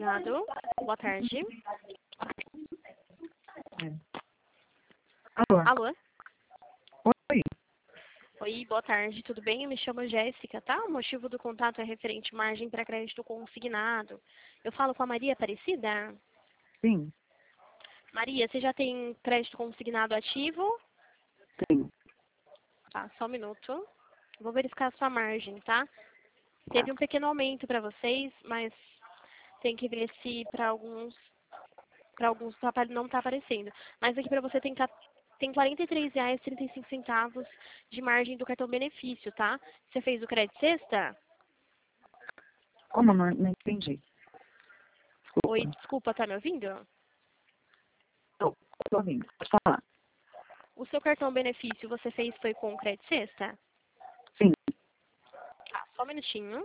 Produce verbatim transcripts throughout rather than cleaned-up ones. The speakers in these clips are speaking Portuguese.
consignado. Boa tarde. Alô? Alô? Oi. Oi, boa tarde, tudo bem? Eu me chamo Jéssica, tá? O motivo do contato é referente margem para crédito consignado. Eu falo com a Maria Aparecida? Sim, Maria, você já tem crédito consignado ativo? sim. Tá, só um minuto. Vou verificar a sua margem, tá? Teve um pequeno aumento para vocês, mas tem que ver se para alguns para alguns tá apa- não está aparecendo. Mas aqui para você tem, ca- tem quarenta e três reais e trinta e cinco centavos de margem do cartão benefício, tá? Você fez o crédito sexta? Como? Não, não entendi. Desculpa. Oi, desculpa, tá me ouvindo? Tô, tô ouvindo. Pode falar. O seu cartão benefício você fez foi com o crédito sexta? Sim. Tá, só um minutinho.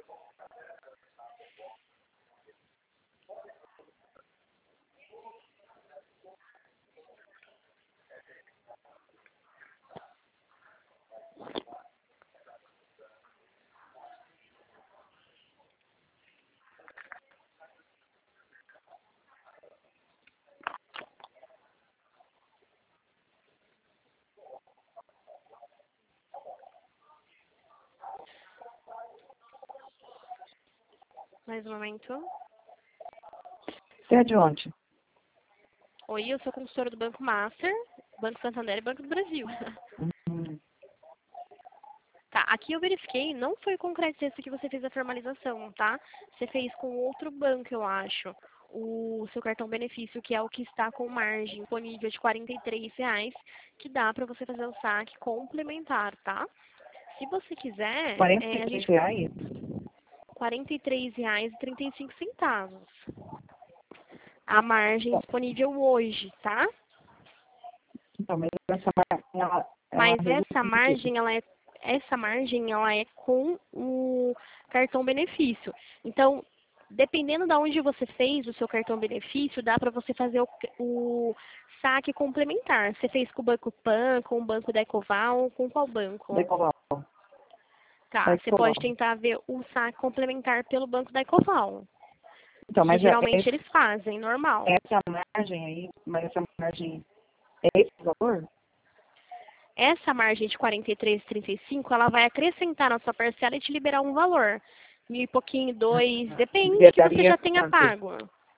Mais um momento. Você é de onde? Oi, eu sou consultora do Banco Master, Banco Santander e Banco do Brasil. Hum, Tá, aqui eu verifiquei, não foi com o crédito sexta que você fez a formalização, tá? Você fez com outro banco, eu acho. O seu cartão benefício, que é o que está com margem disponível de quarenta e três reais, que dá para você fazer o saque complementar, tá? Se você quiser, quarenta é, a e três gente reais? quarenta e três reais e trinta e cinco centavos. A margem disponível hoje, tá? Então, mas essa margem, ela, ela Mas essa resulta em quê? margem, ela é essa margem, ela é com o cartão benefício. Então, dependendo de onde você fez o seu cartão benefício, dá para você fazer o, o saque complementar. Você fez com o Banco Pan, com o Banco da Ecoval, com qual banco? Decoval. Tá, você Decoval. pode tentar ver o saque complementar pelo Banco da Ecoval, Então, que mas é, geralmente esse- eles fazem, normal. essa margem aí, mas essa margem é esse valor? Essa margem de quarenta e três e trinta e cinco, ela vai acrescentar na sua parcela e te liberar um valor. Mil e pouquinho, dois, depende do que você Liberaria já tenha quanto? pago.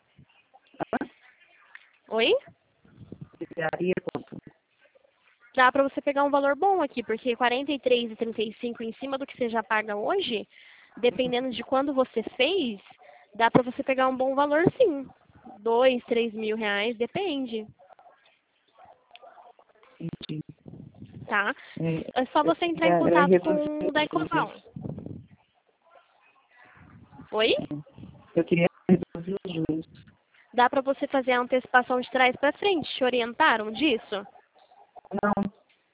Oi? Liberaria quanto? Dá para você pegar um valor bom aqui, porque quarenta e três e trinta e cinco em cima do que você já paga hoje, dependendo de quando você fez, dá para você pegar um bom valor sim. Dois, três mil reais, depende, Entendi. tá? É, É só eu você entrar em queria era contato reduzir com o da os Ecoval. juros. Oi? Eu queria reduzir os juros. Dá para você fazer a antecipação de trás para frente, te orientaram disso? Não.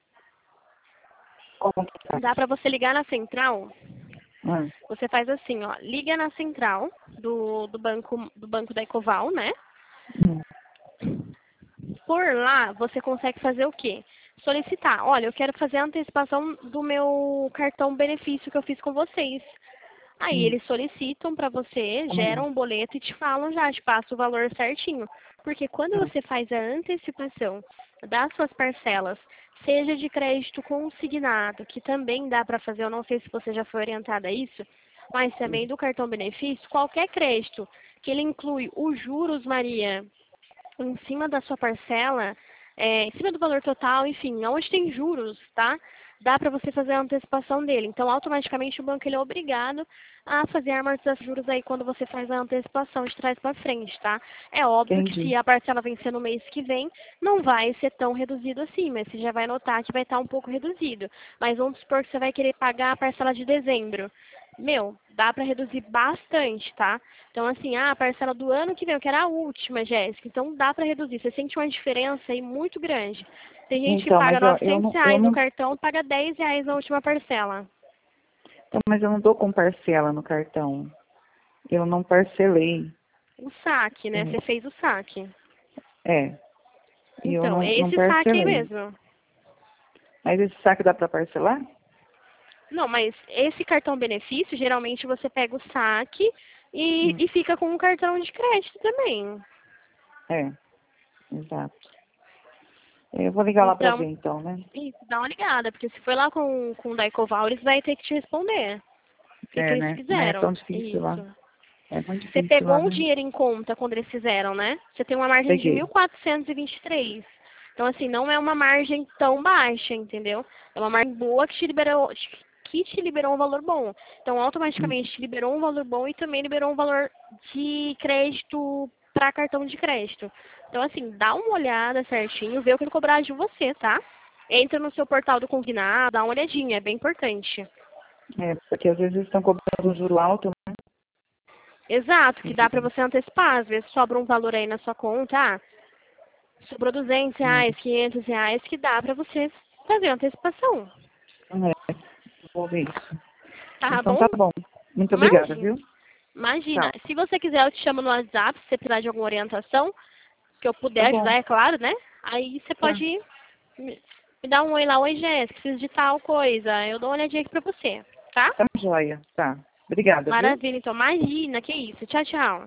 Como que tá? Dá para você ligar na central. Ah, Você faz assim, ó, liga na central do, do banco do banco da Ecoval, né? hum, Por lá, você consegue fazer o quê? Solicitar. Olha, eu quero fazer a antecipação do meu cartão benefício que eu fiz com vocês. Aí hum, eles solicitam para você, hum, geram um boleto e te falam já, te passa o valor certinho. Porque quando hum, você faz a antecipação das suas parcelas, seja de crédito consignado, que também dá para fazer, eu não sei se você já foi orientada a isso, mas também do cartão benefício, qualquer crédito que ele inclui os juros, Maria, em cima da sua parcela, é, em cima do valor total, enfim, onde tem juros, tá? Dá para você fazer a antecipação dele. Então, automaticamente, o banco ele é obrigado a fazer a amortização de juros aí quando você faz a antecipação de trás para frente, tá? É óbvio que se entendi. a parcela vencer no mês que vem, não vai ser tão reduzido assim, mas você já vai notar que vai estar um pouco reduzido. Mas vamos supor que você vai querer pagar a parcela de dezembro. Meu, dá para reduzir bastante, tá? Então, assim, ah, a parcela do ano que vem, eu quero a última, Jéssica. Então, dá para reduzir. Você sente uma diferença aí muito grande. Tem gente que Então, paga mas eu, eu, novecentos não, eu reais no não. cartão, paga dez reais na última parcela. Então, mas eu não dou com parcela no cartão. Eu não parcelei. O saque, né? É. Você fez o saque. é. E eu Então, não, é não esse saque aí parcelei. mesmo. Mas esse saque dá para parcelar? Não, mas esse cartão benefício, geralmente você pega o saque e, Hum. e fica com um cartão de crédito também. É, exato. Eu vou ligar lá pra ver Então, então, né? isso, dá uma ligada, porque se for lá com, com o Daicoval, eles vai ter que te responder. O que, que É, eles né? Mas é tão fizeram? difícil lá. Isso. É muito Você difícil pegou lá, um né? dinheiro em conta quando eles fizeram, né? Você tem uma margem de Peguei. mil quatrocentos e vinte e três. Então, assim, não é uma margem tão baixa, entendeu? É uma margem boa que te liberou, que te liberou um valor bom. Então, Hum. automaticamente te liberou um valor bom e também liberou um valor de crédito para cartão de crédito. Então, assim, dá uma olhada certinho, vê o que ele cobrar de você, tá? Entra no seu portal do consignado, dá uma olhadinha, é bem importante. É, porque às vezes eles estão cobrando um juro alto, Exato, que dá para né? você antecipar, às vezes sobra um valor aí na sua conta, ah, sobrou duzentos reais, quinhentos reais, que dá para você fazer a antecipação, É, vou ver isso. tá Então bom? tá bom. Muito obrigada, Imagina, viu? imagina. Tchau. Se você quiser, eu te chamo no WhatsApp, se você precisar de alguma orientação, que eu Tá puder bom. ajudar, é claro, né? Aí você Tá. pode me, me dar um oi lá, oi Jéssica, preciso de tal coisa, eu dou uma olhadinha aqui pra você, tá? Tá joia. Tá. Obrigada, viu? Maravilha, então, imagina, que isso. Tchau, tchau.